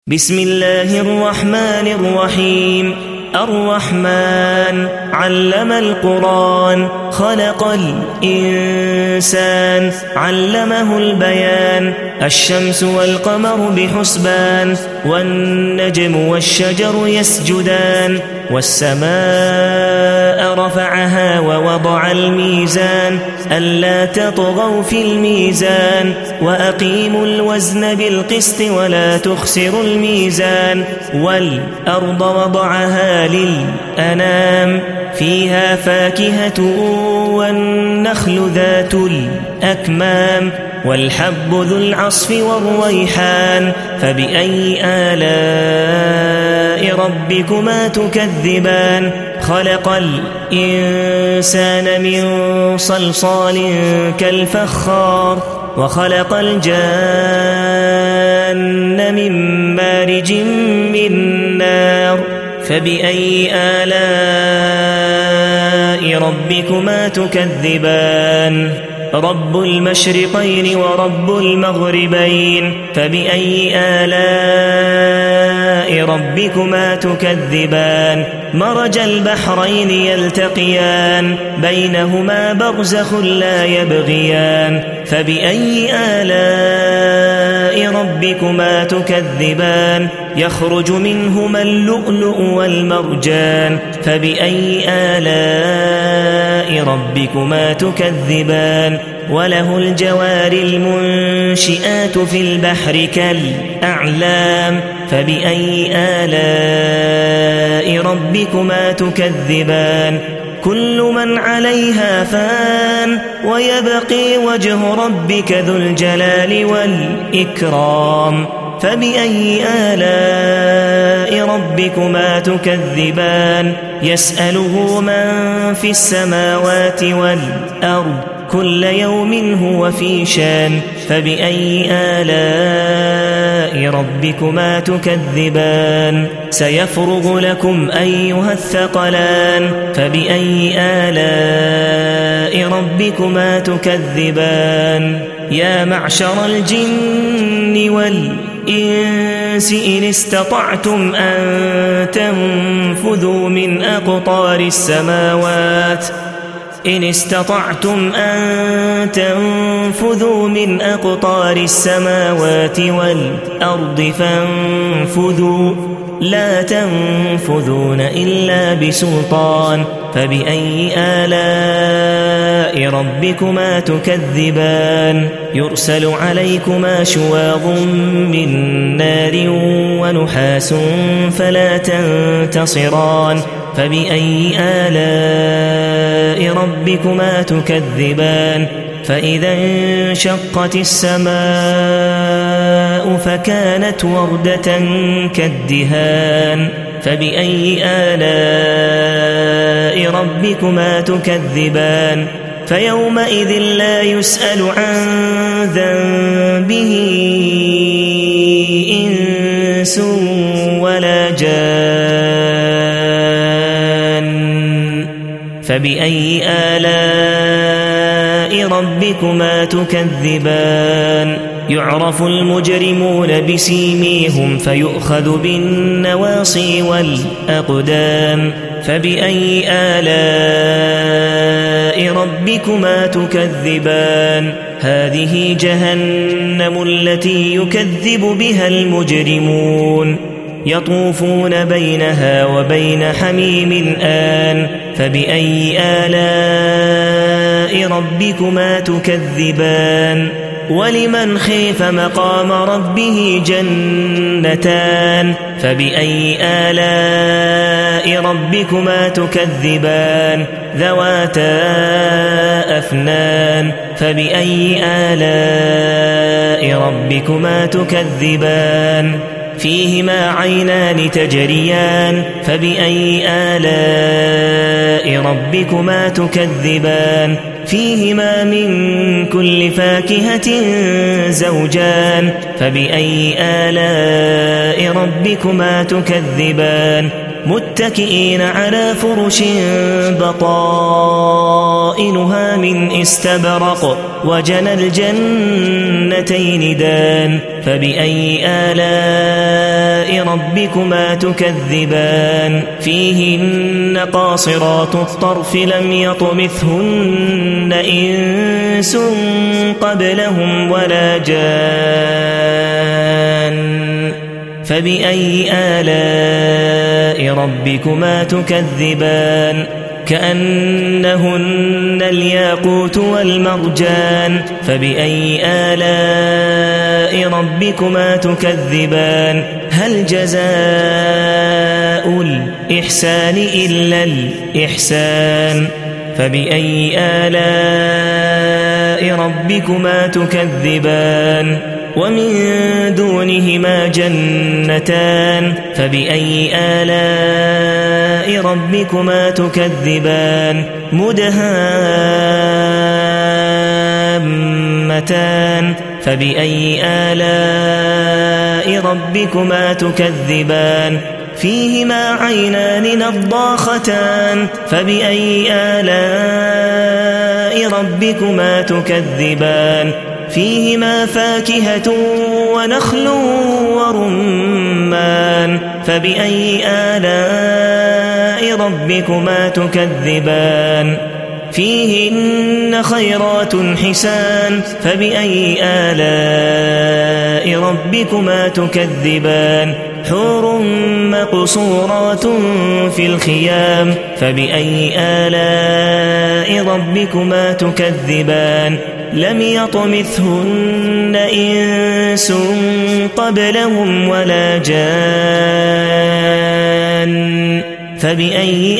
بسم الله الرحمن الرحيم. الرحمن علم القرآن، خلق الإنسان، علمه البيان. الشمس والقمر بحسبان، والنجم والشجر يسجدان. والسماء رفعها ووضع الميزان، ألا تطغوا في الميزان، وأقيموا الوزن بالقسط ولا تخسروا الميزان. والأرض وضعها للأنام، فيها فاكهة والنخل ذات الأكمام، والحب ذو العصف والريحان. فبأي آلاء ربكما تكذبان؟ خلق الإنسان من صلصال كالفخار، وخلق الجان من مارج من نار. فبأي آلاء ربكما تكذبان؟ رب المشرقين ورب المغربين. فبأي آلاء ربكما تكذبان؟ مرج البحرين يلتقيان، بينهما برزخ لا يبغيان. فبأي آلاء ربكما تكذبان؟ يخرج منهما اللؤلؤ والمرجان. فبأي آلاء ربكما تكذبان؟ وله الجوار المنشئات في البحر كالأعلام. فبأي آلاء ربكما تكذبان؟ كل من عليها فان، ويبقي وجه ربك ذو الجلال والإكرام. فبأي آلاء ربكما تكذبان؟ يسأله من في السماوات والأرض، كل يوم هو في شان. فبأي آلاء ربكما تكذبان؟ سيفرغ لكم أيها الثقلان. فبأي آلاء ربكما تكذبان؟ يا معشر الجن والإنس إن استطعتم أن تنفذوا من أقطار السماوات، إن استطعتم أن تنفذوا من أقطار السماوات والأرض فانفذوا، لا تنفذون إلا بسلطان. فبأي آلاء ربكما تكذبان؟ يرسل عليكما شواظ من نار ونحاس فلا تنتصران. فبأي آلاء ربكما تكذبان؟ فإذا انشقت السماء فكانت وردة كالدهان. فبأي آلاء ربكما تكذبان؟ فيومئذ لا يسأل عن ذنبه إنس ولا جان. فبأي آلاء ربكما تكذبان؟ يعرف المجرمون بسيميهم فيؤخذ بالنواصي والأقدام. فبأي آلاء ربكما تكذبان؟ هذه جهنم التي يكذب بها المجرمون، يطوفون بينها وبين حميم آن. فبأي آلاء ربكما تكذبان؟ ولمن خيف مقام ربه جنتان. فبأي آلاء ربكما تكذبان؟ ذواتا أفنان. فبأي آلاء ربكما تكذبان؟ فيهما عينان تجريان. فبأي آلاء ربكما تكذبان؟ فيهما من كل فاكهة زوجان. فبأي آلاء ربكما تكذبان؟ متكئين على فرش بطائنها من استبرق، وجنى الجنتين جنتين دان فبأي آلاء ربكما تكذبان فيهن قاصرات الطرف لم يطمثهن إنس قبلهم ولا جان فبأي آلاء ربكما تكذبان كأنهن الياقوت والمرجان فبأي آلاء ربكما تكذبان هل جزاء الإحسان إلا الإحسان فبأي آلاء ربكما تكذبان ومن دونهما جنتان فبأي آلاء ربكما تكذبان مدهامتان فبأي آلاء ربكما تكذبان فيهما عينان نضاختان فبأي آلاء ربكما تكذبان فيهما فاكهة ونخل ورمان فبأي آلاء ربكما تكذبان فيهن خيرات حسان فبأي آلاء ربكما تكذبان حور مقصورات في الخيام فبأي آلاء ربكما تكذبان لم يطمثهن إنس قبلهم ولا جان فبأي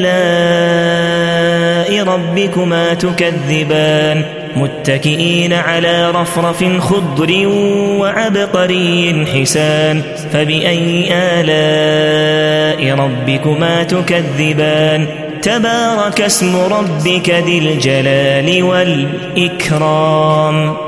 آلاء ربكما تكذبان متكئين على رفرف خضر وعبقري حسان فبأي آلاء ربكما تكذبان تبارك اسم ربك ذي الجلال والإكرام